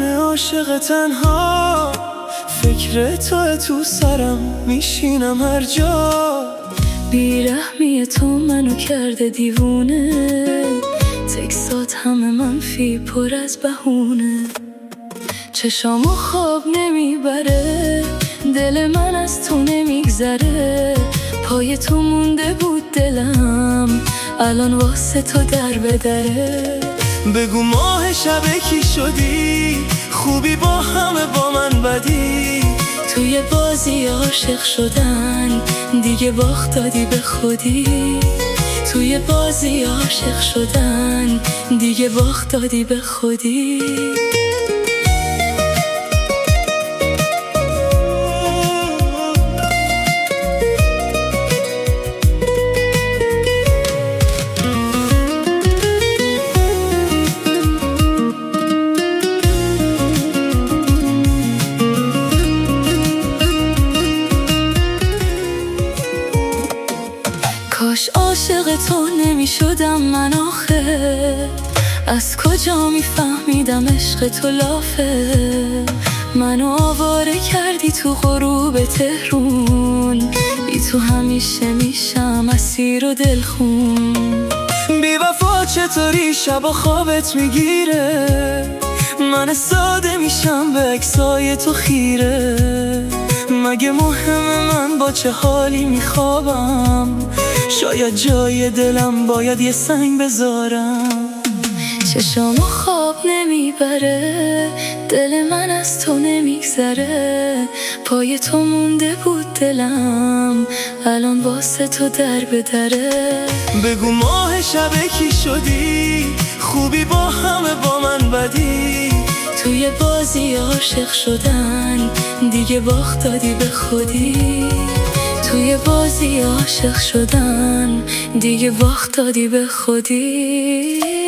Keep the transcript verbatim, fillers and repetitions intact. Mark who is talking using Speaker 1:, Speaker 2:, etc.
Speaker 1: من عاشق تنها، فکر تو تو سرم میشینم هر جا.
Speaker 2: بیرحمی تو منو کرده دیوونه، تکسات همه منفی پر از بهونه. چشامو خواب نمیبره، دل من از تو نمیگذره. پای تو مونده بود دلم، الان واسه تو در بدره.
Speaker 1: بگو ماه شب کی شدی، خوبی با همه با من بدی.
Speaker 2: توی بازی عاشق شدن دیگه باخت دادی به خودی. توی بازی عاشق شدن دیگه باخت دادی به خودی. کاش عاشق تو نمی شدم من آخه، از کجا می فهمیدم عشق تو لافه. منو آواره کردی تو غروب تهرون، بی تو همیشه میشم اسیر و دلخون.
Speaker 1: بی وفا چطوری شبا خوابت میگیره، من ساده میشم به عکسای تو خیره. مگه مهمه من با چه حالی میخوابم، شاید جای دلم باید یه سنگ بذارم.
Speaker 2: چشامو خواب نمیبره، دل من از تو نمیگذره. پای تو مونده بود دلم، الان واسه تو در بدره.
Speaker 1: بگو ماه شب کی شدی، خوبی با همه با من بدی.
Speaker 2: توی بازی عاشق شدن دیگه باخت دادی به خودی. توی بازی عاشق شدن دیگه باخت دادی به خودی.